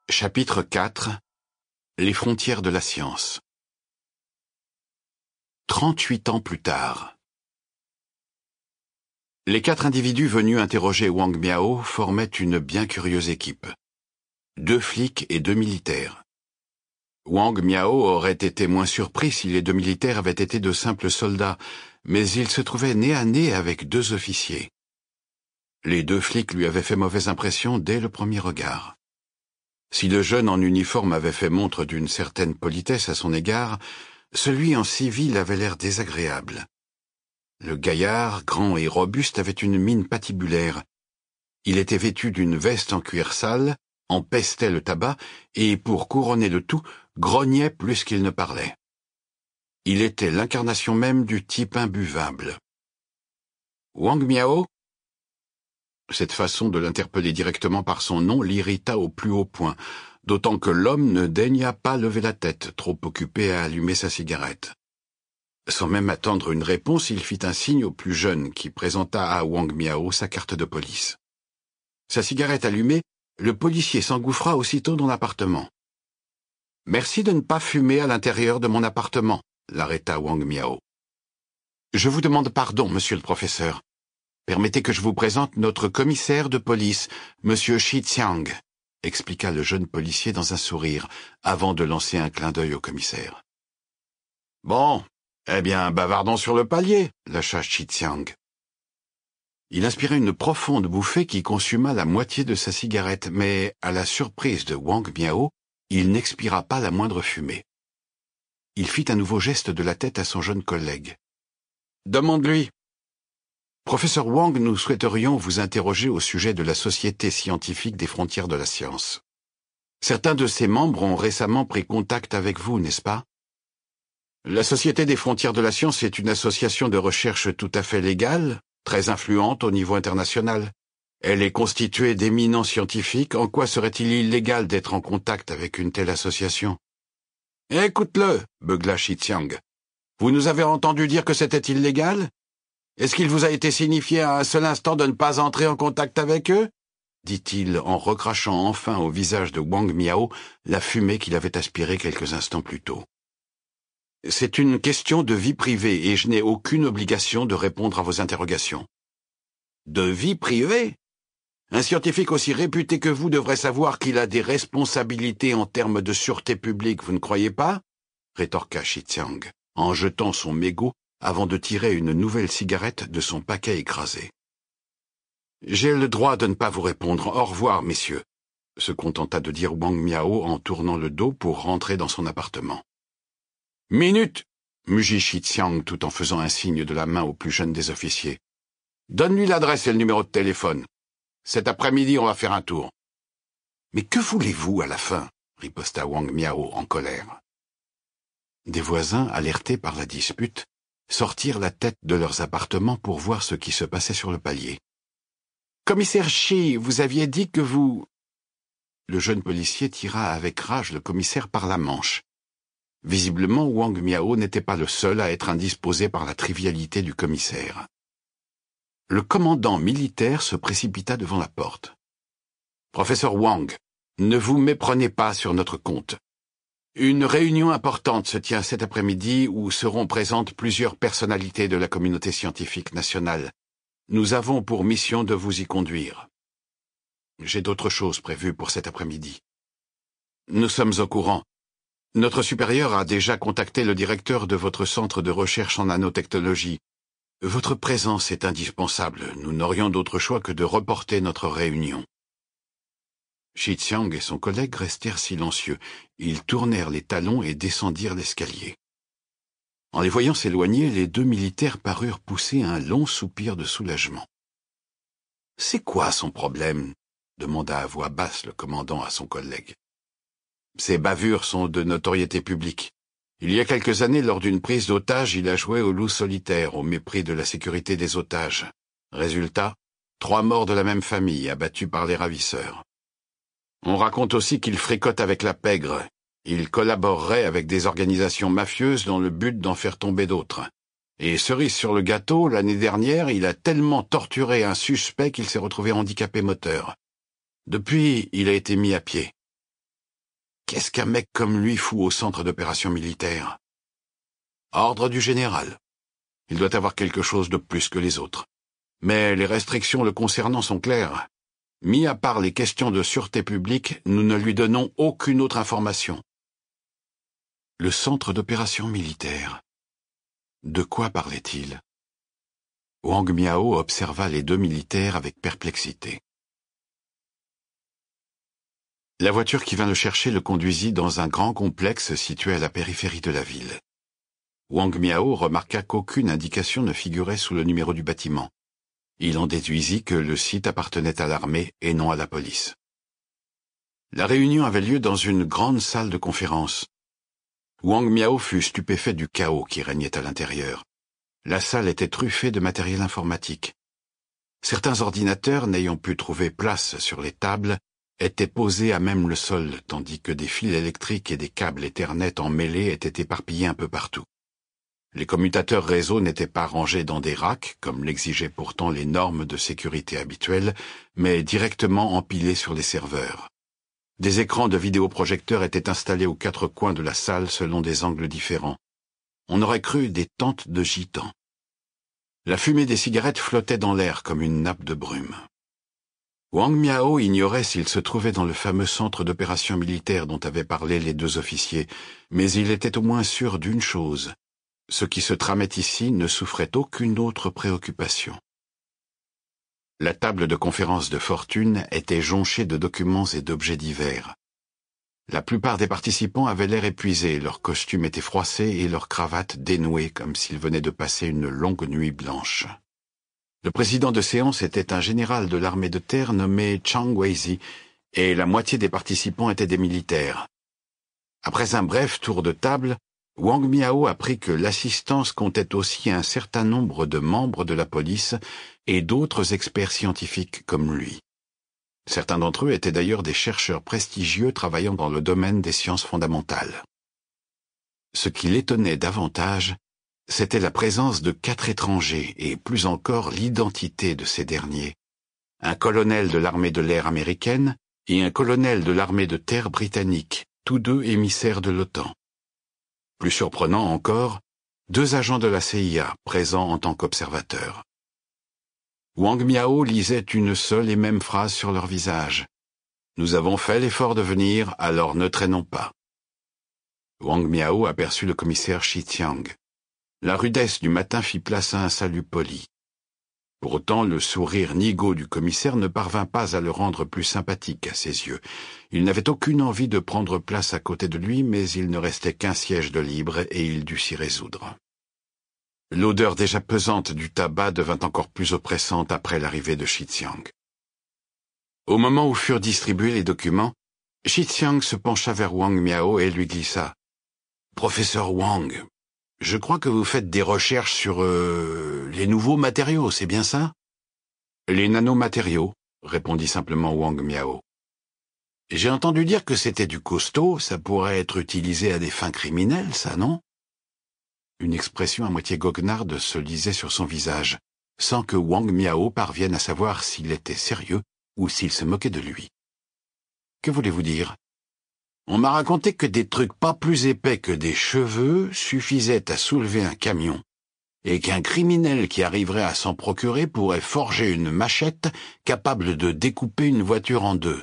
Chapitre 4 Les frontières de la science 38 ans plus tard. Les 4 individus venus interroger Wang Miao formaient une bien curieuse équipe. 2 flics et 2 militaires. Wang Miao aurait été moins surpris si les 2 militaires avaient été de simples soldats, mais il se trouvait nez à nez avec 2 officiers. Les 2 flics lui avaient fait mauvaise impression dès le premier regard. Si le jeune en uniforme avait fait montre d'une certaine politesse à son égard, celui en civil avait l'air désagréable. Le gaillard, grand et robuste, avait une mine patibulaire. Il était vêtu d'une veste en cuir sale, empestait le tabac et, pour couronner le tout, grognait plus qu'il ne parlait. Il était l'incarnation même du type imbuvable. « Wang Miao ?» Cette façon de l'interpeller directement par son nom l'irrita au plus haut point, d'autant que l'homme ne daigna pas lever la tête, trop occupé à allumer sa cigarette. Sans même attendre une réponse, il fit un signe au plus jeune, qui présenta à Wang Miao sa carte de police. Sa cigarette allumée, le policier s'engouffra aussitôt dans l'appartement. « Merci de ne pas fumer à l'intérieur de mon appartement », l'arrêta Wang Miao. « Je vous demande pardon, monsieur le professeur. Permettez que je vous présente notre commissaire de police, monsieur Shi Xiang, expliqua le jeune policier dans un sourire, avant de lancer un clin d'œil au commissaire. Bon, eh bien, bavardons sur le palier, lâcha Shi Xiang. Il inspirait une profonde bouffée qui consuma la moitié de sa cigarette, mais, à la surprise de Wang Miao, il n'expira pas la moindre fumée. Il fit un nouveau geste de la tête à son jeune collègue. Demande-lui. Professeur Wang, nous souhaiterions vous interroger au sujet de la Société scientifique des frontières de la science. Certains de ses membres ont récemment pris contact avec vous, n'est-ce pas? La Société des frontières de la science est une association de recherche tout à fait légale, très influente au niveau international. Elle est constituée d'éminents scientifiques. En quoi serait-il illégal d'être en contact avec une telle association? Écoute-le, beugla Shi Xiang. Vous nous avez entendu dire que c'était illégal? Est-ce qu'il vous a été signifié à un seul instant de ne pas entrer en contact avec eux? Dit-il en recrachant enfin au visage de Wang Miao la fumée qu'il avait aspirée quelques instants plus tôt. C'est une question de vie privée et je n'ai aucune obligation de répondre à vos interrogations. De vie privée? Un scientifique aussi réputé que vous devrait savoir qu'il a des responsabilités en termes de sûreté publique, vous ne croyez pas? Rétorqua Shi Xiang, en jetant son mégot avant de tirer une nouvelle cigarette de son paquet écrasé. « J'ai le droit de ne pas vous répondre. Au revoir, messieurs », se contenta de dire Wang Miao en tournant le dos pour rentrer dans son appartement. « Minute !» mugit Shi Xiang tout en faisant un signe de la main au plus jeune des officiers. « Donne-lui l'adresse et le numéro de téléphone. Cet après-midi, on va faire un tour. »« Mais que voulez-vous à la fin ?» riposta Wang Miao en colère. Des voisins, alertés par la dispute, sortirent la tête de leurs appartements pour voir ce qui se passait sur le palier. « Commissaire Shi, vous aviez dit que vous... » Le jeune policier tira avec rage le commissaire par la manche. Visiblement, Wang Miao n'était pas le seul à être indisposé par la trivialité du commissaire. Le commandant militaire se précipita devant la porte. « Professeur Wang, ne vous méprenez pas sur notre compte. Une réunion importante se tient cet après-midi où seront présentes plusieurs personnalités de la communauté scientifique nationale. Nous avons pour mission de vous y conduire. J'ai d'autres choses prévues pour cet après-midi. Nous sommes au courant. Notre supérieur a déjà contacté le directeur de votre centre de recherche en nanotechnologie. Votre présence est indispensable. Nous n'aurions d'autre choix que de reporter notre réunion. » Shi Xiang et son collègue restèrent silencieux. Ils tournèrent les talons et descendirent l'escalier. En les voyant s'éloigner, les 2 militaires parurent pousser un long soupir de soulagement. « C'est quoi son problème ?» demanda à voix basse le commandant à son collègue. « Ses bavures sont de notoriété publique. Il y a quelques années, lors d'une prise d'otage, il a joué au loup solitaire, au mépris de la sécurité des otages. Résultat, 3 morts de la même famille, abattus par les ravisseurs. On raconte aussi qu'il fricote avec la pègre. Il collaborerait avec des organisations mafieuses dans le but d'en faire tomber d'autres. Et cerise sur le gâteau, l'année dernière, il a tellement torturé un suspect qu'il s'est retrouvé handicapé moteur. Depuis, il a été mis à pied. Qu'est-ce qu'un mec comme lui fout au centre d'opération militaire? Ordre du général. Il doit avoir quelque chose de plus que les autres. Mais les restrictions le concernant sont claires. Mis à part les questions de sûreté publique, nous ne lui donnons aucune autre information. Le centre d'opération militaire. De quoi parlait-il? Wang Miao observa les deux militaires avec perplexité. La voiture qui vint le chercher le conduisit dans un grand complexe situé à la périphérie de la ville. Wang Miao remarqua qu'aucune indication ne figurait sous le numéro du bâtiment. Il en déduisit que le site appartenait à l'armée et non à la police. La réunion avait lieu dans une grande salle de conférence. Wang Miao fut stupéfait du chaos qui régnait à l'intérieur. La salle était truffée de matériel informatique. Certains ordinateurs, n'ayant pu trouver place sur les tables, étaient posés à même le sol, tandis que des fils électriques et des câbles Ethernet emmêlés étaient éparpillés un peu partout. Les commutateurs réseau n'étaient pas rangés dans des racks, comme l'exigeaient pourtant les normes de sécurité habituelles, mais directement empilés sur les serveurs. Des écrans de vidéoprojecteurs étaient installés aux quatre coins de la salle selon des angles différents. On aurait cru des tentes de gitans. La fumée des cigarettes flottait dans l'air comme une nappe de brume. Wang Miao ignorait s'il se trouvait dans le fameux centre d'opération militaire dont avaient parlé les deux officiers, mais il était au moins sûr d'une chose. Ce qui se tramait ici ne souffrait aucune autre préoccupation. La table de conférence de fortune était jonchée de documents et d'objets divers. La plupart des participants avaient l'air épuisés, leurs costumes étaient froissés et leurs cravates dénouées comme s'ils venaient de passer une longue nuit blanche. Le président de séance était un général de l'armée de terre nommé Chang Weizi, et la moitié des participants étaient des militaires. Après un bref tour de table, Wang Miao apprit que l'assistance comptait aussi un certain nombre de membres de la police et d'autres experts scientifiques comme lui. Certains d'entre eux étaient d'ailleurs des chercheurs prestigieux travaillant dans le domaine des sciences fondamentales. Ce qui l'étonnait davantage, c'était la présence de 4 étrangers et plus encore l'identité de ces derniers. Un colonel de l'armée de l'air américaine et un colonel de l'armée de terre britannique, tous deux émissaires de l'OTAN. Plus surprenant encore, 2 agents de la CIA présents en tant qu'observateurs. Wang Miao lisait une seule et même phrase sur leur visage. « Nous avons fait l'effort de venir, alors ne traînons pas. » Wang Miao aperçut le commissaire Shi Xiang. La rudesse du matin fit place à un salut poli. Pour autant, le sourire nigaud du commissaire ne parvint pas à le rendre plus sympathique à ses yeux. Il n'avait aucune envie de prendre place à côté de lui, mais il ne restait qu'un siège de libre et il dut s'y résoudre. L'odeur déjà pesante du tabac devint encore plus oppressante après l'arrivée de Shi Xiang. Au moment où furent distribués les documents, Shi Xiang se pencha vers Wang Miao et lui glissa. « Professeur Wang, je crois que vous faites des recherches sur les nouveaux matériaux, c'est bien ça ?»« Les nanomatériaux, » répondit simplement Wang Miao. « J'ai entendu dire que c'était du costaud, ça pourrait être utilisé à des fins criminelles, ça, non ?» Une expression à moitié goguenarde se lisait sur son visage, sans que Wang Miao parvienne à savoir s'il était sérieux ou s'il se moquait de lui. « Que voulez-vous dire ? » On m'a raconté que des trucs pas plus épais que des cheveux suffisaient à soulever un camion, et qu'un criminel qui arriverait à s'en procurer pourrait forger une machette capable de découper une voiture en 2.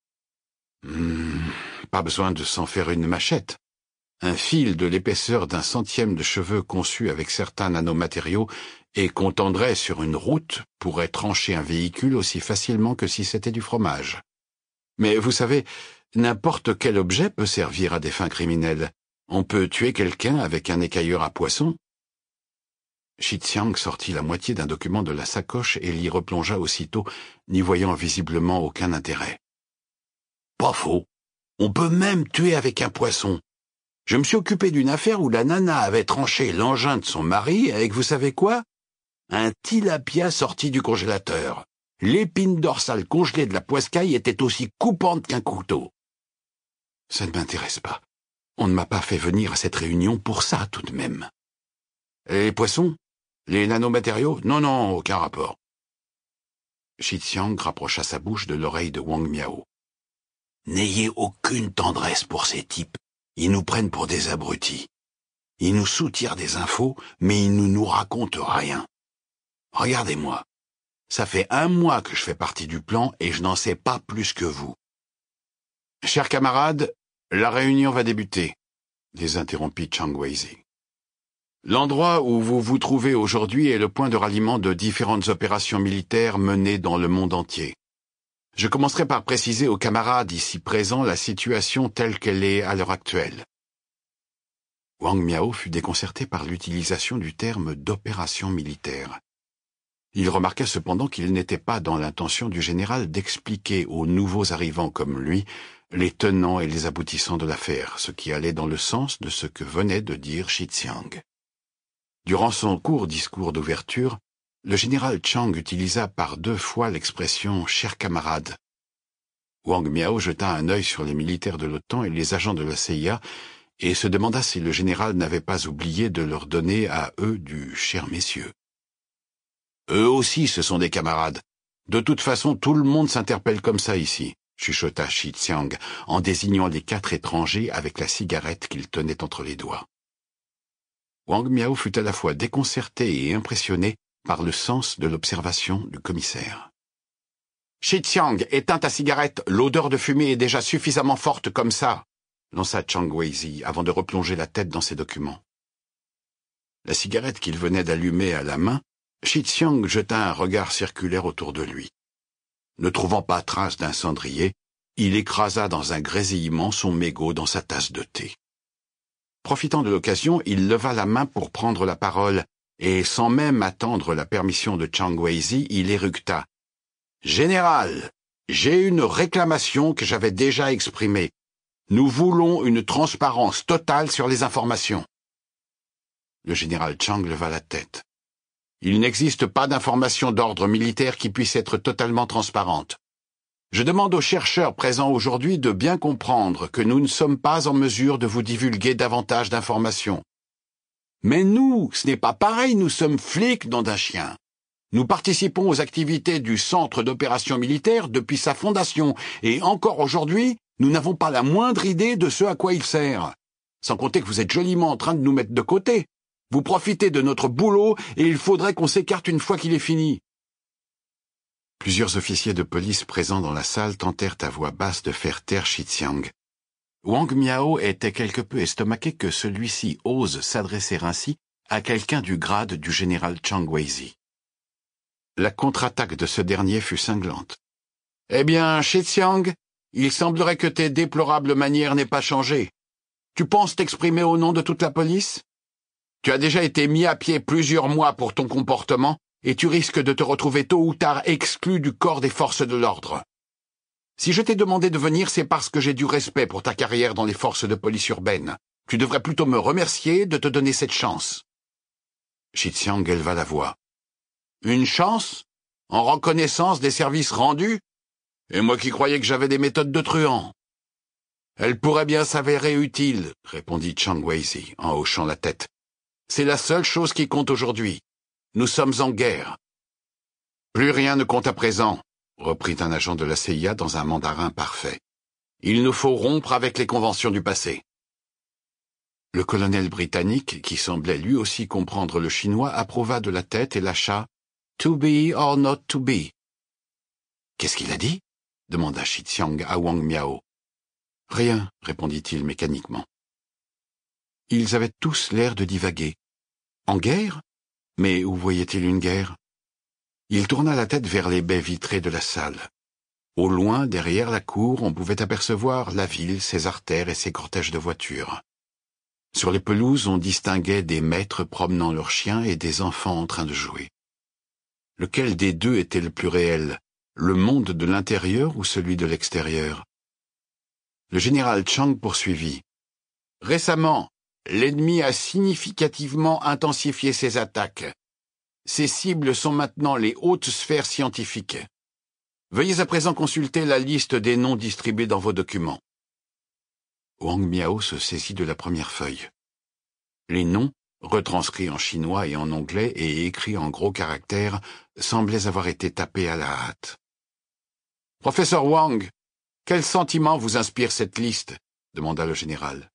Pas besoin de s'en faire une machette. Un fil de l'épaisseur d'un centième de cheveux conçu avec certains nanomatériaux et qu'on tendrait sur une route pourrait trancher un véhicule aussi facilement que si c'était du fromage. Mais vous savez, n'importe quel objet peut servir à des fins criminelles. On peut tuer quelqu'un avec un écailleur à poisson. Shi Xiang sortit la moitié d'un document de la sacoche et l'y replongea aussitôt, n'y voyant visiblement aucun intérêt. Pas faux. On peut même tuer avec un poisson. Je me suis occupé d'une affaire où la nana avait tranché l'engin de son mari avec, vous savez quoi? Un tilapia sorti du congélateur. L'épine dorsale congelée de la poiscaille était aussi coupante qu'un couteau. Ça ne m'intéresse pas. On ne m'a pas fait venir à cette réunion pour ça, tout de même. Les poissons? Les nanomatériaux? Non, aucun rapport. Shi Xiang rapprocha sa bouche de l'oreille de Wang Miao. N'ayez aucune tendresse pour ces types. Ils nous prennent pour des abrutis. Ils nous soutirent des infos, mais ils ne nous racontent rien. Regardez-moi. Ça fait 1 mois que je fais partie du plan et je n'en sais pas plus que vous. Chers camarades, la réunion va débuter, les interrompit Chang Wei-zi. L'endroit où vous vous trouvez aujourd'hui est le point de ralliement de différentes opérations militaires menées dans le monde entier. Je commencerai par préciser aux camarades ici présents la situation telle qu'elle est à l'heure actuelle. Wang Miao fut déconcerté par l'utilisation du terme d'opération militaire. Il remarqua cependant qu'il n'était pas dans l'intention du général d'expliquer aux nouveaux arrivants comme lui les tenants et les aboutissants de l'affaire, ce qui allait dans le sens de ce que venait de dire Shi Xiang. Durant son court discours d'ouverture, le général Chang utilisa par 2 fois l'expression « chers camarades ». Wang Miao jeta un œil sur les militaires de l'OTAN et les agents de la CIA et se demanda si le général n'avait pas oublié de leur donner à eux du « cher messieurs ». Eux aussi, ce sont des camarades. De toute façon, tout le monde s'interpelle comme ça ici, chuchota Shi Xiang en désignant les 4 étrangers avec la cigarette qu'il tenait entre les doigts. Wang Miao fut à la fois déconcerté et impressionné par le sens de l'observation du commissaire. « Shi Xiang, éteins ta cigarette, l'odeur de fumée est déjà suffisamment forte comme ça !» lança Chang Wei-zi avant de replonger la tête dans ses documents. La cigarette qu'il venait d'allumer à la main, Shi Xiang jeta un regard circulaire autour de lui. Ne trouvant pas trace d'un cendrier, il écrasa dans un grésillement son mégot dans sa tasse de thé. Profitant de l'occasion, il leva la main pour prendre la parole, et sans même attendre la permission de Chang Wei-zi, il éructa. « Général, j'ai une réclamation que j'avais déjà exprimée. Nous voulons une transparence totale sur les informations. » Le général Chang leva la tête. Il n'existe pas d'information d'ordre militaire qui puisse être totalement transparente. Je demande aux chercheurs présents aujourd'hui de bien comprendre que nous ne sommes pas en mesure de vous divulguer davantage d'informations. Mais nous, ce n'est pas pareil, nous sommes flics, nom d'un chien. Nous participons aux activités du Centre d'opérations militaires depuis sa fondation, et encore aujourd'hui, nous n'avons pas la moindre idée de ce à quoi il sert. Sans compter que vous êtes joliment en train de nous mettre de côté. Vous profitez de notre boulot et il faudrait qu'on s'écarte une fois qu'il est fini. Plusieurs officiers de police présents dans la salle tentèrent à voix basse de faire taire Shi Xiang. Wang Miao était quelque peu estomaqué que celui-ci ose s'adresser ainsi à quelqu'un du grade du général Chang Wei-zi. La contre-attaque de ce dernier fut cinglante. « Eh bien, Shi Xiang, il semblerait que tes déplorables manières n'aient pas changé. Tu penses t'exprimer au nom de toute la police ? Tu as déjà été mis à pied plusieurs mois pour ton comportement et tu risques de te retrouver tôt ou tard exclu du corps des forces de l'ordre. Si je t'ai demandé de venir, c'est parce que j'ai du respect pour ta carrière dans les forces de police urbaine. Tu devrais plutôt me remercier de te donner cette chance. » Shi Xiang éleva la voix. « Une chance ? En reconnaissance des services rendus ? Et moi qui croyais que j'avais des méthodes de truand. »« Elle pourrait bien s'avérer utile, » répondit Chang Wei-zi en hochant la tête. « C'est la seule chose qui compte aujourd'hui. Nous sommes en guerre. »« Plus rien ne compte à présent, » reprit un agent de la CIA dans un mandarin parfait. « Il nous faut rompre avec les conventions du passé. » Le colonel britannique, qui semblait lui aussi comprendre le chinois, approuva de la tête et lâcha « To be or not to be ». « Qu'est-ce qu'il a dit ?» demanda Shi Xiang à Wang Miao. « Rien, » répondit-il mécaniquement. Ils avaient tous l'air de divaguer. En guerre ? Mais où voyait-il une guerre ? Il tourna la tête vers les baies vitrées de la salle. Au loin, derrière la cour, on pouvait apercevoir la ville, ses artères et ses cortèges de voitures. Sur les pelouses, on distinguait des maîtres promenant leurs chiens et des enfants en train de jouer. Lequel des deux était le plus réel, le monde de l'intérieur ou celui de l'extérieur ? Le général Chang poursuivit. « Récemment, l'ennemi a significativement intensifié ses attaques. Ses cibles sont maintenant les hautes sphères scientifiques. Veuillez à présent consulter la liste des noms distribués dans vos documents. » Wang Miao se saisit de la première feuille. Les noms, retranscrits en chinois et en anglais et écrits en gros caractères, semblaient avoir été tapés à la hâte. « Professeur Wang, Quel sentiment vous inspire cette liste? Demanda le général.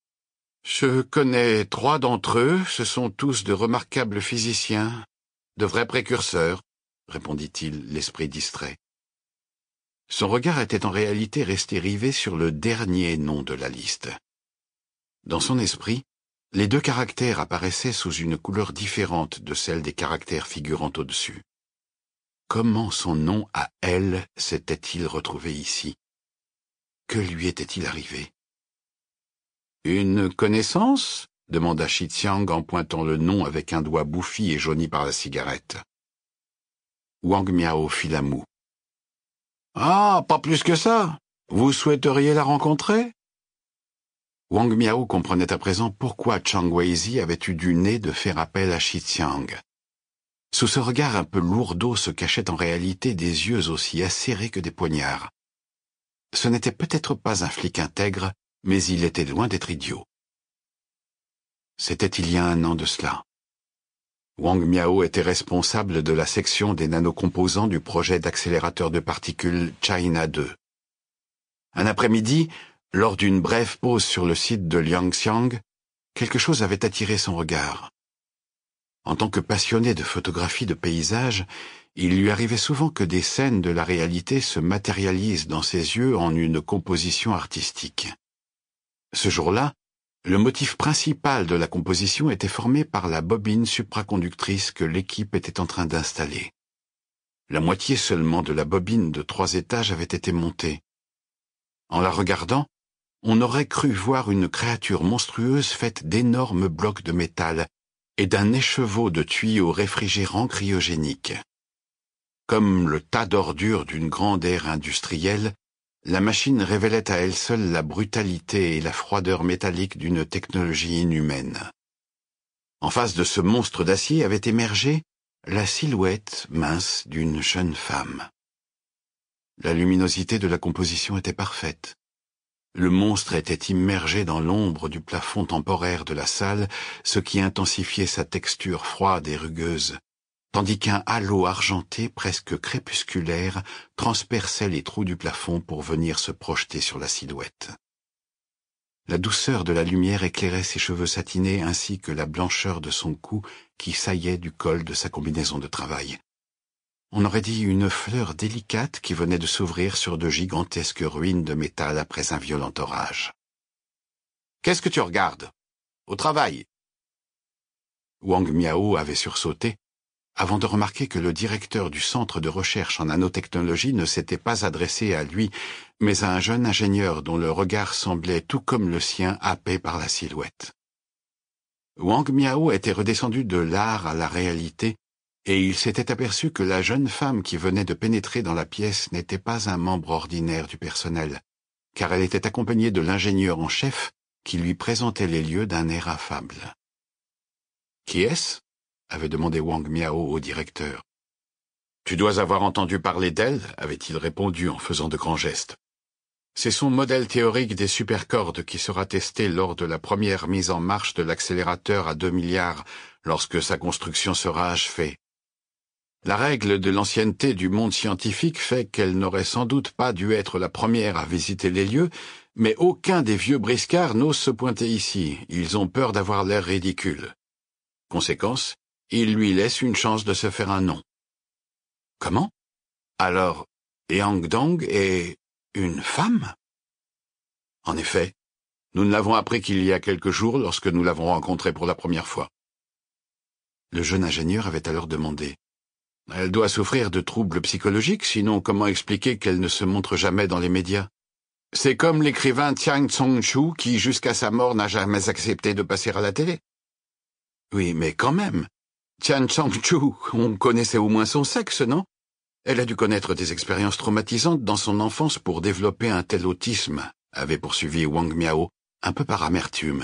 Je connais 3 d'entre eux, ce sont tous de remarquables physiciens, de vrais précurseurs, répondit-il, l'esprit distrait. Son regard était en réalité resté rivé sur le dernier nom de la liste. Dans son esprit, les 2 caractères apparaissaient sous une couleur différente de celle des caractères figurant au-dessus. Comment son nom à elle s'était-il retrouvé ici? Que lui était-il arrivé? Une connaissance? Demanda Shi Xiang en pointant le nom avec un doigt bouffi et jauni par la cigarette. Wang Miao fit la moue. Ah, pas plus que ça. Vous souhaiteriez la rencontrer? Wang Miao comprenait à présent pourquoi Chang Weizi avait eu du nez de faire appel à Shi Xiang. Sous ce regard un peu lourdeau se cachaient en réalité des yeux aussi acérés que des poignards. Ce n'était peut-être pas un flic intègre, mais il était loin d'être idiot. C'était il y a 1 an de cela. Wang Miao était responsable de la section des nanocomposants du projet d'accélérateur de particules China 2. Un après-midi, lors d'une brève pause sur le site de Liangxiang, quelque chose avait attiré son regard. En tant que passionné de photographie de paysages, il lui arrivait souvent que des scènes de la réalité se matérialisent dans ses yeux en une composition artistique. Ce jour-là, le motif principal de la composition était formé par la bobine supraconductrice que l'équipe était en train d'installer. La moitié seulement de la bobine de 3 étages avait été montée. En la regardant, on aurait cru voir une créature monstrueuse faite d'énormes blocs de métal et d'un écheveau de tuyaux réfrigérants cryogéniques. Comme le tas d'ordures d'une grande ère industrielle, la machine révélait à elle seule la brutalité et la froideur métallique d'une technologie inhumaine. En face de ce monstre d'acier avait émergé la silhouette mince d'une jeune femme. La luminosité de la composition était parfaite. Le monstre était immergé dans l'ombre du plafond temporaire de la salle, ce qui intensifiait sa texture froide et rugueuse, tandis qu'un halo argenté presque crépusculaire transperçait les trous du plafond pour venir se projeter sur la silhouette. La douceur de la lumière éclairait ses cheveux satinés ainsi que la blancheur de son cou qui saillait du col de sa combinaison de travail. On aurait dit une fleur délicate qui venait de s'ouvrir sur de gigantesques ruines de métal après un violent orage. « Qu'est-ce que tu regardes? Au travail !» Wang Miao avait sursauté, avant de remarquer que le directeur du centre de recherche en nanotechnologie ne s'était pas adressé à lui, mais à un jeune ingénieur dont le regard semblait tout comme le sien happé par la silhouette. Wang Miao était redescendu de l'art à la réalité, et il s'était aperçu que la jeune femme qui venait de pénétrer dans la pièce n'était pas un membre ordinaire du personnel, car elle était accompagnée de l'ingénieur en chef qui lui présentait les lieux d'un air affable. « Qui est-ce » avait demandé Wang Miao au directeur. « Tu dois avoir entendu parler d'elle » avait-il répondu en faisant de grands gestes. « C'est son modèle théorique des supercordes qui sera testé lors de la première mise en marche de l'accélérateur à 2 milliards lorsque sa construction sera achevée. La règle de l'ancienneté du monde scientifique fait qu'elle n'aurait sans doute pas dû être la première à visiter les lieux, mais aucun des vieux briscards n'ose se pointer ici, ils ont peur d'avoir l'air ridicule. Conséquence, ils lui laissent une chance de se faire un nom. » Comment? Alors, Yang Dong est une femme? En effet, nous ne l'avons appris qu'il y a quelques jours lorsque nous l'avons rencontrée pour la première fois. Le jeune ingénieur avait alors demandé. Elle doit souffrir de troubles psychologiques, sinon comment expliquer qu'elle ne se montre jamais dans les médias? C'est comme l'écrivain Tian Tsong-Chu qui, jusqu'à sa mort, n'a jamais accepté de passer à la télé. Oui, mais quand même. Tian Tsong-Chu, on connaissait au moins son sexe, non? Elle a dû connaître des expériences traumatisantes dans son enfance pour développer un tel autisme, avait poursuivi Wang Miao, un peu par amertume.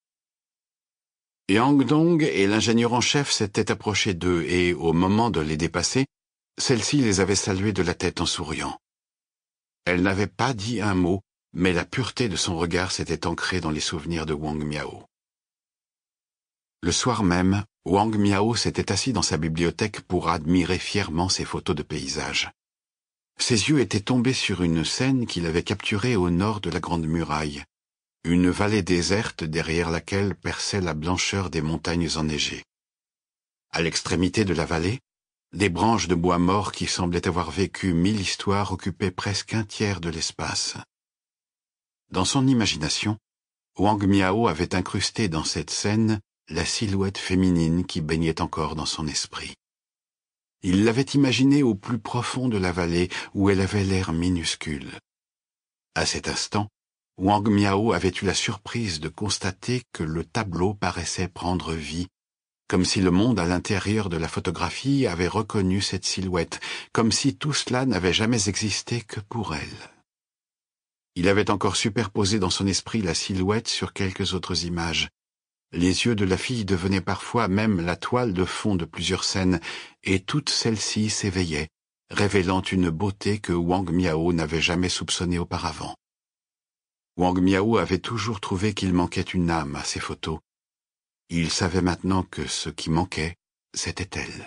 Yang Dong et l'ingénieur en chef s'étaient approchés d'eux et, au moment de les dépasser, celle-ci les avait salués de la tête en souriant. Elle n'avait pas dit un mot, mais la pureté de son regard s'était ancrée dans les souvenirs de Wang Miao. Le soir même, Wang Miao s'était assis dans sa bibliothèque pour admirer fièrement ses photos de paysages. Ses yeux étaient tombés sur une scène qu'il avait capturée au nord de la Grande Muraille, une vallée déserte derrière laquelle perçait la blancheur des montagnes enneigées. À l'extrémité de la vallée, des branches de bois mort qui semblaient avoir vécu 1000 histoires occupaient presque un tiers de l'espace. Dans son imagination, Wang Miao avait incrusté dans cette scène la silhouette féminine qui baignait encore dans son esprit. Il l'avait imaginée au plus profond de la vallée où elle avait l'air minuscule. À cet instant, Wang Miao avait eu la surprise de constater que le tableau paraissait prendre vie, comme si le monde à l'intérieur de la photographie avait reconnu cette silhouette, comme si tout cela n'avait jamais existé que pour elle. Il avait encore superposé dans son esprit la silhouette sur quelques autres images. Les yeux de la fille devenaient parfois même la toile de fond de plusieurs scènes, et toutes celles-ci s'éveillaient, révélant une beauté que Wang Miao n'avait jamais soupçonnée auparavant. Wang Miao avait toujours trouvé qu'il manquait une âme à ces photos. Il savait maintenant que ce qui manquait, c'était elle.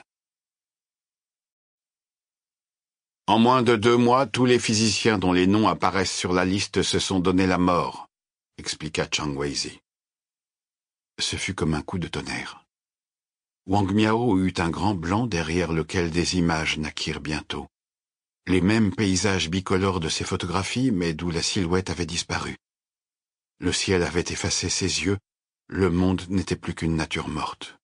En moins de 2 mois, tous les physiciens dont les noms apparaissent sur la liste se sont donné la mort, expliqua Chang Weizi. Ce fut comme un coup de tonnerre. Wang Miao eut un grand blanc derrière lequel des images naquirent bientôt. Les mêmes paysages bicolores de ses photographies, mais d'où la silhouette avait disparu. Le ciel avait effacé ses yeux, le monde n'était plus qu'une nature morte.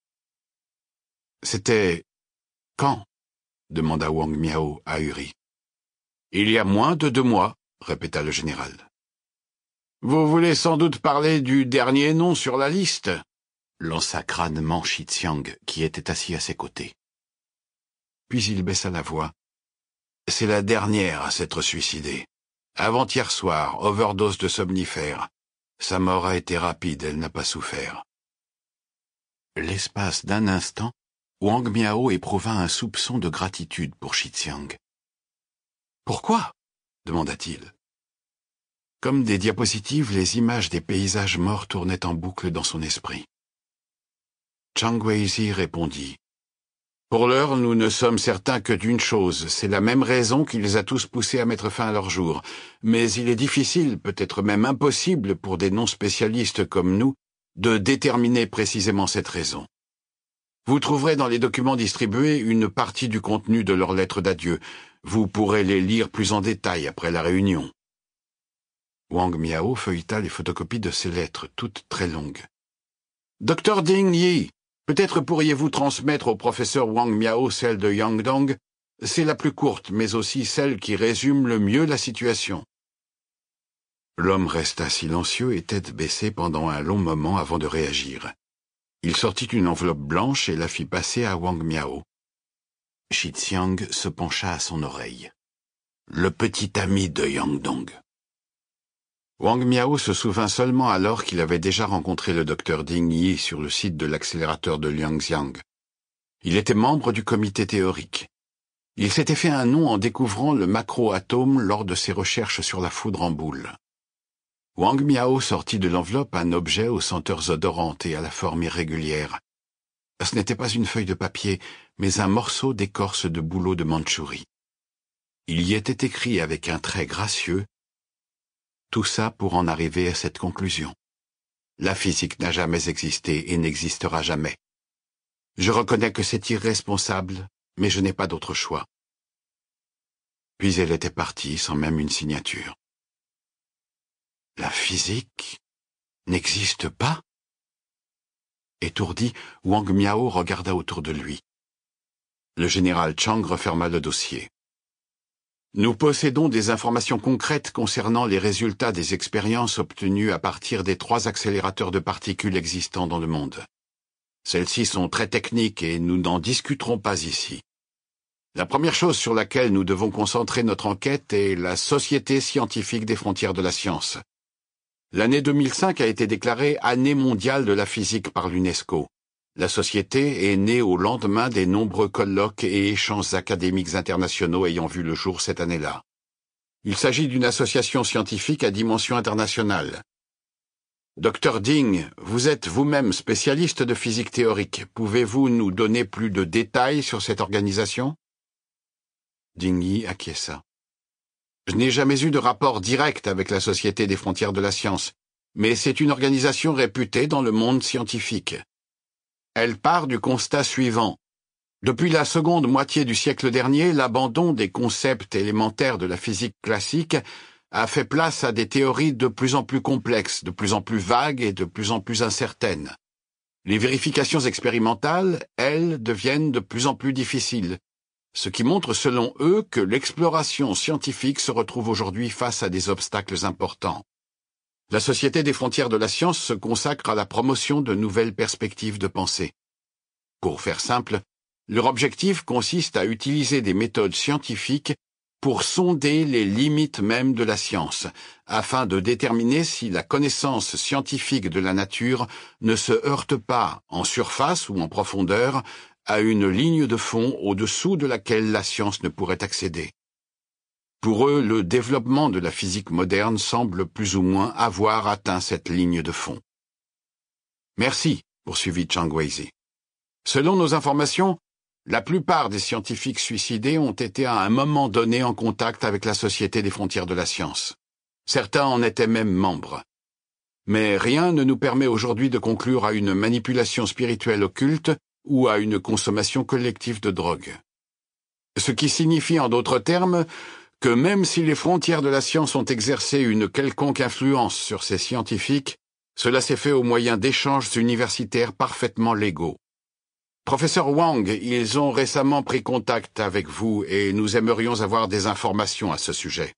C'était... quand? Demanda Wang Miao ahuri. Il y a moins de 2 mois, répéta le général. Vous voulez sans doute parler du dernier nom sur la liste, lança crânement Shi Xiang, qui était assis à ses côtés. Puis il baissa la voix. C'est la dernière à s'être suicidée. Avant-hier soir, overdose de somnifères. Sa mort a été rapide, elle n'a pas souffert. L'espace d'un instant, Wang Miao éprouva un soupçon de gratitude pour Shi Xiang. Pourquoi? Demanda-t-il. Comme des diapositives, les images des paysages morts tournaient en boucle dans son esprit. Chang Weizi répondit. Pour l'heure, nous ne sommes certains que d'une chose, c'est la même raison qui les a tous poussés à mettre fin à leur jour. Mais il est difficile, peut-être même impossible pour des non-spécialistes comme nous, de déterminer précisément cette raison. Vous trouverez dans les documents distribués une partie du contenu de leurs lettres d'adieu. Vous pourrez les lire plus en détail après la réunion. Wang Miao feuilleta les photocopies de ces lettres, toutes très longues. « Docteur Ding Yi, peut-être pourriez-vous transmettre au professeur Wang Miao celle de Yangdong. C'est la plus courte, mais aussi celle qui résume le mieux la situation. » L'homme resta silencieux et tête baissée pendant un long moment avant de réagir. Il sortit une enveloppe blanche et la fit passer à Wang Miao. Shi Xiang se pencha à son oreille. Le petit ami de Yangdong. Wang Miao se souvint seulement alors qu'il avait déjà rencontré le docteur Ding Yi sur le site de l'accélérateur de Liangxiang. Il était membre du comité théorique. Il s'était fait un nom en découvrant le macroatome lors de ses recherches sur la foudre en boule. Wang Miao sortit de l'enveloppe un objet aux senteurs odorantes et à la forme irrégulière. Ce n'était pas une feuille de papier, mais un morceau d'écorce de bouleau de Mandchourie. Il y était écrit avec un trait gracieux. Tout ça pour en arriver à cette conclusion. La physique n'a jamais existé et n'existera jamais. Je reconnais que c'est irresponsable, mais je n'ai pas d'autre choix. Puis elle était partie sans même une signature. La physique n'existe pas? Étourdi, Wang Miao regarda autour de lui. Le général Chang referma le dossier. Nous possédons des informations concrètes concernant les résultats des expériences obtenues à partir des 3 accélérateurs de particules existants dans le monde. Celles-ci sont très techniques et nous n'en discuterons pas ici. La première chose sur laquelle nous devons concentrer notre enquête est la Société scientifique des frontières de la science. L'année 2005 a été déclarée Année mondiale de la physique par l'UNESCO. La société est née au lendemain des nombreux colloques et échanges académiques internationaux ayant vu le jour cette année-là. Il s'agit d'une association scientifique à dimension internationale. Dr Ding, vous êtes vous-même spécialiste de physique théorique. Pouvez-vous nous donner plus de détails sur cette organisation? Ding Yi acquiesça. Je n'ai jamais eu de rapport direct avec la Société des frontières de la science, mais c'est une organisation réputée dans le monde scientifique. Elle part du constat suivant. Depuis la seconde moitié du siècle dernier, l'abandon des concepts élémentaires de la physique classique a fait place à des théories de plus en plus complexes, de plus en plus vagues et de plus en plus incertaines. Les vérifications expérimentales, elles, deviennent de plus en plus difficiles, ce qui montre selon eux que l'exploration scientifique se retrouve aujourd'hui face à des obstacles importants. La Société des frontières de la science se consacre à la promotion de nouvelles perspectives de pensée. Pour faire simple, leur objectif consiste à utiliser des méthodes scientifiques pour sonder les limites mêmes de la science, afin de déterminer si la connaissance scientifique de la nature ne se heurte pas, en surface ou en profondeur, à une ligne de fond au-dessous de laquelle la science ne pourrait accéder. Pour eux, le développement de la physique moderne semble plus ou moins avoir atteint cette ligne de fond. Merci, poursuivit Chang Weizi. Selon nos informations, la plupart des scientifiques suicidés ont été à un moment donné en contact avec la Société des frontières de la science. Certains en étaient même membres. Mais rien ne nous permet aujourd'hui de conclure à une manipulation spirituelle occulte ou à une consommation collective de drogue. Ce qui signifie en d'autres termes que même si les frontières de la science ont exercé une quelconque influence sur ces scientifiques, cela s'est fait au moyen d'échanges universitaires parfaitement légaux. Professeur Wang, ils ont récemment pris contact avec vous et nous aimerions avoir des informations à ce sujet.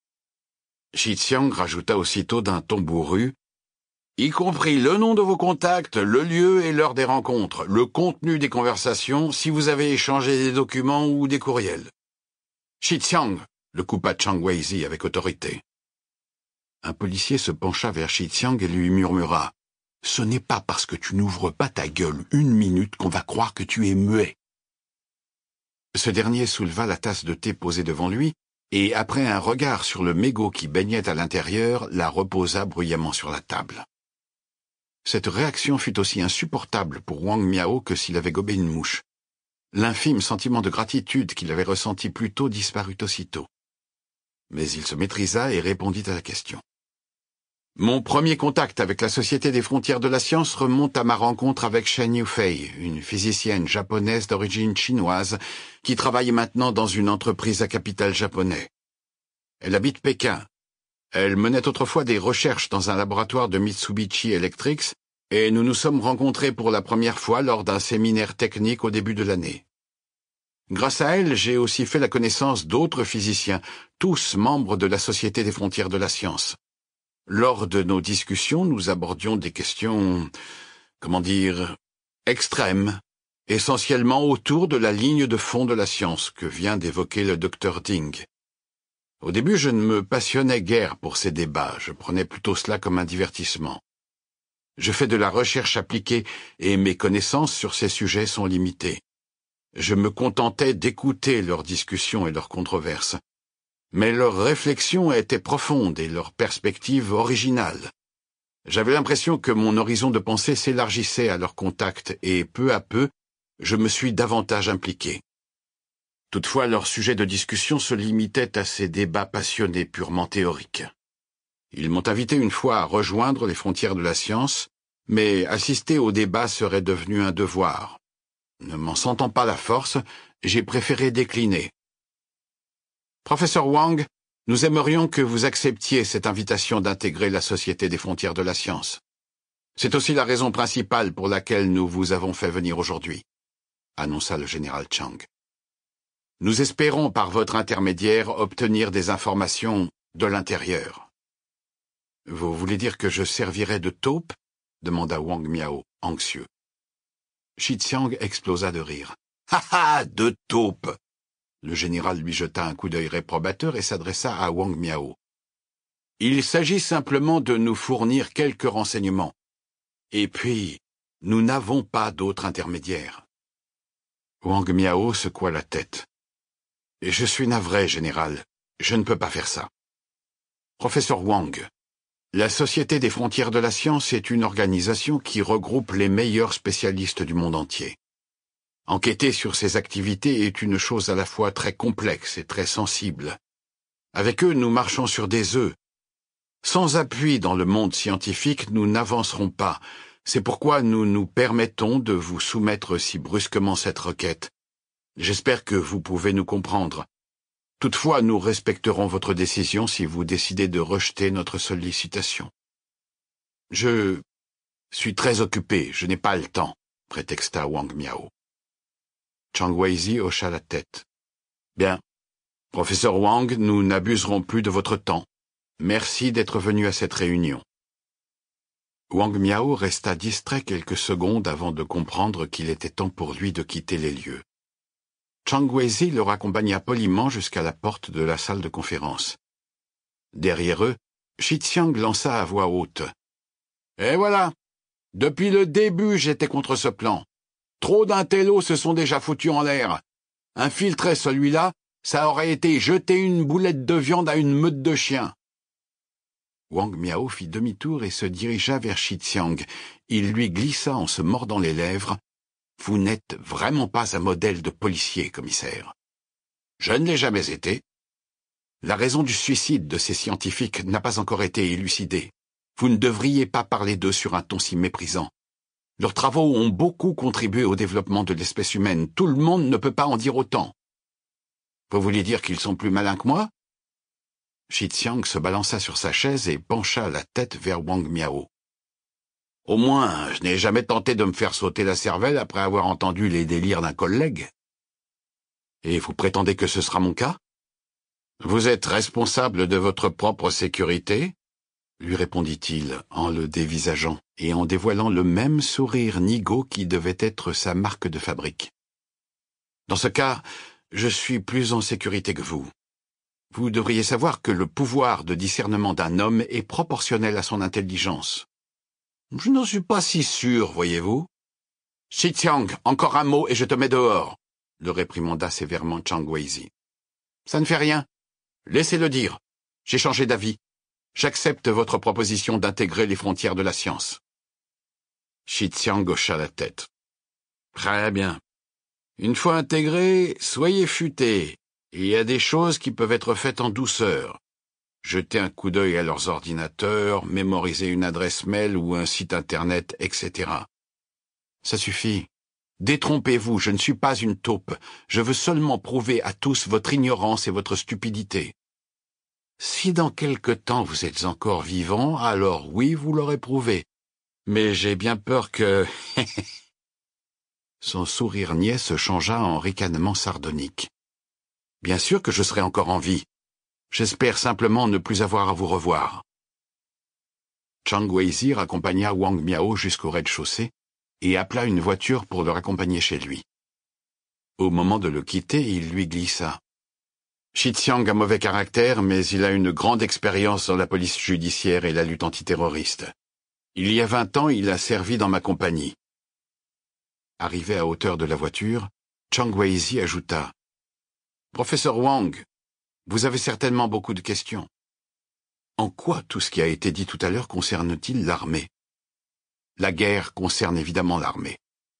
Shi Xiang rajouta aussitôt d'un ton bourru, y compris le nom de vos contacts, le lieu et l'heure des rencontres, le contenu des conversations, si vous avez échangé des documents ou des courriels. Shi Xiang, le coupa Chang Weizi avec autorité. Un policier se pencha vers Shi Xiang et lui murmura. Ce n'est pas parce que tu n'ouvres pas ta gueule une minute qu'on va croire que tu es muet. Ce dernier souleva la tasse de thé posée devant lui, et après un regard sur le mégot qui baignait à l'intérieur, la reposa bruyamment sur la table. Cette réaction fut aussi insupportable pour Wang Miao que s'il avait gobé une mouche. L'infime sentiment de gratitude qu'il avait ressenti plus tôt disparut aussitôt. Mais il se maîtrisa et répondit à la question. Mon premier contact avec la Société des frontières de la science remonte à ma rencontre avec Shen Yufei, une physicienne japonaise d'origine chinoise qui travaille maintenant dans une entreprise à capital japonais. Elle habite Pékin. Elle menait autrefois des recherches dans un laboratoire de Mitsubishi Electrics et nous nous sommes rencontrés pour la première fois lors d'un séminaire technique au début de l'année. Grâce à elle, j'ai aussi fait la connaissance d'autres physiciens, tous membres de la Société des frontières de la science. Lors de nos discussions, nous abordions des questions, extrêmes, essentiellement autour de la ligne de fond de la science que vient d'évoquer le Dr Ding. Au début, je ne me passionnais guère pour ces débats, je prenais plutôt cela comme un divertissement. Je fais de la recherche appliquée et mes connaissances sur ces sujets sont limitées. Je me contentais d'écouter leurs discussions et leurs controverses. Mais leurs réflexions étaient profondes et leurs perspectives originales. J'avais l'impression que mon horizon de pensée s'élargissait à leur contact et, peu à peu, je me suis davantage impliqué. Toutefois, leur sujet de discussion se limitait à ces débats passionnés purement théoriques. Ils m'ont invité une fois à rejoindre les frontières de la science, mais assister au débat serait devenu un devoir. Ne m'en sentant pas la force, j'ai préféré décliner. Professeur Wang, nous aimerions que vous acceptiez cette invitation d'intégrer la Société des frontières de la science. C'est aussi la raison principale pour laquelle nous vous avons fait venir aujourd'hui, annonça le général Chang. Nous espérons par votre intermédiaire obtenir des informations de l'intérieur. Vous voulez dire que je servirai de taupe? Demanda Wang Miao, anxieux. Shi Xiang explosa de rire. Ha ha, de taupe! Le général lui jeta un coup d'œil réprobateur et s'adressa à Wang Miao. Il s'agit simplement de nous fournir quelques renseignements. Et puis, nous n'avons pas d'autre intermédiaire. Wang Miao secoua la tête. Je suis navré, général. Je ne peux pas faire ça. Professeur Wang, la Société des frontières de la science est une organisation qui regroupe les meilleurs spécialistes du monde entier. Enquêter sur ces activités est une chose à la fois très complexe et très sensible. Avec eux, nous marchons sur des œufs. Sans appui dans le monde scientifique, nous n'avancerons pas. C'est pourquoi nous nous permettons de vous soumettre si brusquement cette requête. J'espère que vous pouvez nous comprendre. Toutefois, nous respecterons votre décision si vous décidez de rejeter notre sollicitation. Je suis très occupé, je n'ai pas le temps, prétexta Wang Miao. Chang Weizi hocha la tête. Bien. Professeur Wang, nous n'abuserons plus de votre temps. Merci d'être venu à cette réunion. Wang Miao resta distrait quelques secondes avant de comprendre qu'il était temps pour lui de quitter les lieux. Chang Weizi le raccompagna poliment jusqu'à la porte de la salle de conférence. Derrière eux, Shi Xiang lança à voix haute. « Et voilà! Depuis le début, j'étais contre ce plan. Trop d'intellos se sont déjà foutus en l'air. Infiltrer celui-là, ça aurait été jeter une boulette de viande à une meute de chiens. » Wang Miao fit demi-tour et se dirigea vers Shi Xiang. Il lui glissa en se mordant les lèvres. « Vous n'êtes vraiment pas un modèle de policier, commissaire. » « Je ne l'ai jamais été. La raison du suicide de ces scientifiques n'a pas encore été élucidée. Vous ne devriez pas parler d'eux sur un ton si méprisant. Leurs travaux ont beaucoup contribué au développement de l'espèce humaine. Tout le monde ne peut pas en dire autant. Vous voulez dire qu'ils sont plus malins que moi ? Shi Xiang se balança sur sa chaise et pencha la tête vers Wang Miao. « Au moins, je n'ai jamais tenté de me faire sauter la cervelle après avoir entendu les délires d'un collègue. » « Et vous prétendez que ce sera mon cas ? » « Vous êtes responsable de votre propre sécurité ?» lui répondit-il en le dévisageant et en dévoilant le même sourire nigaud qui devait être sa marque de fabrique. « Dans ce cas, je suis plus en sécurité que vous. Vous devriez savoir que le pouvoir de discernement d'un homme est proportionnel à son intelligence. »« Je n'en suis pas si sûr, voyez-vous. »« Shi Xiang, encore un mot et je te mets dehors !» le réprimanda sévèrement Chang Weizi. « Ça ne fait rien. Laissez-le dire. J'ai changé d'avis. J'accepte votre proposition d'intégrer les frontières de la science. » Shi Xiang hocha la tête. « Très bien. Une fois intégré, soyez futés. Il y a des choses qui peuvent être faites en douceur. Jeter un coup d'œil à leurs ordinateurs, mémoriser une adresse mail ou un site internet, etc. Ça suffit. Détrompez-vous, je ne suis pas une taupe. Je veux seulement prouver à tous votre ignorance et votre stupidité. Si dans quelque temps vous êtes encore vivant, alors oui, vous l'aurez prouvé. Mais j'ai bien peur que... Son sourire niais se changea en ricanement sardonique. Bien sûr que je serai encore en vie. J'espère simplement ne plus avoir à vous revoir. Chang Weizi raccompagna Wang Miao jusqu'au rez-de-chaussée et appela une voiture pour le raccompagner chez lui. Au moment de le quitter, il lui glissa. « Shi Xiang a mauvais caractère, mais il a une grande expérience dans la police judiciaire et la lutte antiterroriste. Il y a 20 ans, il a servi dans ma compagnie. » Arrivé à hauteur de la voiture, Chang Weizi ajouta. « Professeur Wang, vous avez certainement beaucoup de questions. En quoi tout ce qui a été dit tout à l'heure concerne-t-il l'armée ? La guerre concerne évidemment l'armée. »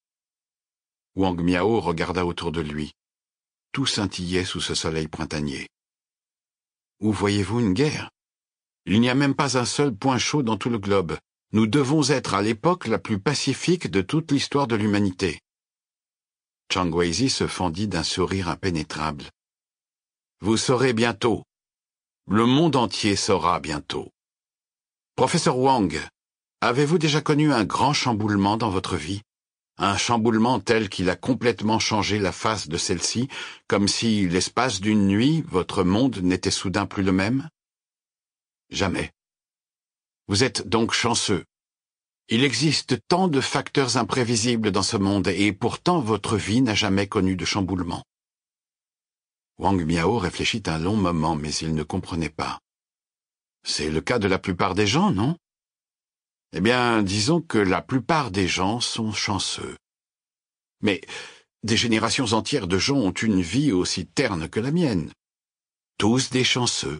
Wang Miao regarda autour de lui. Tout scintillait sous ce soleil printanier. « Où voyez-vous une guerre ? Il n'y a même pas un seul point chaud dans tout le globe. Nous devons être à l'époque la plus pacifique de toute l'histoire de l'humanité. » Chang Weizi se fendit d'un sourire impénétrable. « Vous saurez bientôt. Le monde entier saura bientôt. Professeur Wang, avez-vous déjà connu un grand chamboulement dans votre vie ? Un chamboulement tel qu'il a complètement changé la face de celle-ci, comme si, l'espace d'une nuit, votre monde n'était soudain plus le même ? Jamais. Vous êtes donc chanceux. Il existe tant de facteurs imprévisibles dans ce monde, et pourtant votre vie n'a jamais connu de chamboulement. » Wang Miao réfléchit un long moment, mais il ne comprenait pas. « C'est le cas de la plupart des gens, non ? » Eh bien, disons que la plupart des gens sont chanceux. Mais des générations entières de gens ont une vie aussi terne que la mienne. Tous des chanceux.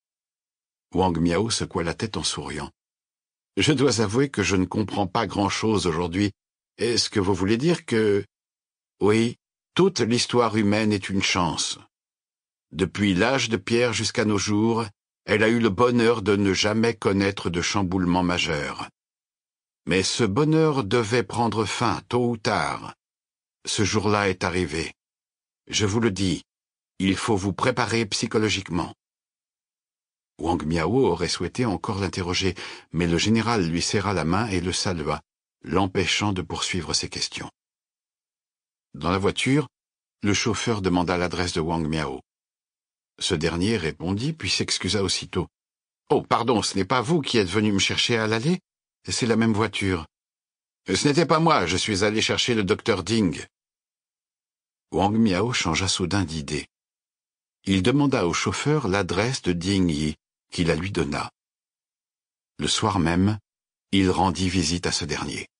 Wang Miao secoua la tête en souriant. « Je dois avouer que je ne comprends pas grand-chose aujourd'hui. Est-ce que vous voulez dire que... Oui, toute l'histoire humaine est une chance. Depuis l'âge de pierre jusqu'à nos jours, elle a eu le bonheur de ne jamais connaître de chamboulement majeur. Mais ce bonheur devait prendre fin tôt ou tard. Ce jour-là est arrivé. Je vous le dis, il faut vous préparer psychologiquement. Wang Miao aurait souhaité encore l'interroger, mais le général lui serra la main et le salua, l'empêchant de poursuivre ses questions. Dans la voiture, le chauffeur demanda l'adresse de Wang Miao. Ce dernier répondit, puis s'excusa aussitôt. « Oh, pardon, ce n'est pas vous qui êtes venu me chercher à l'aller? C'est la même voiture. »« Ce n'était pas moi, je suis allé chercher le docteur Ding. » Wang Miao changea soudain d'idée. Il demanda au chauffeur l'adresse de Ding Yi, qui la lui donna. Le soir même, il rendit visite à ce dernier.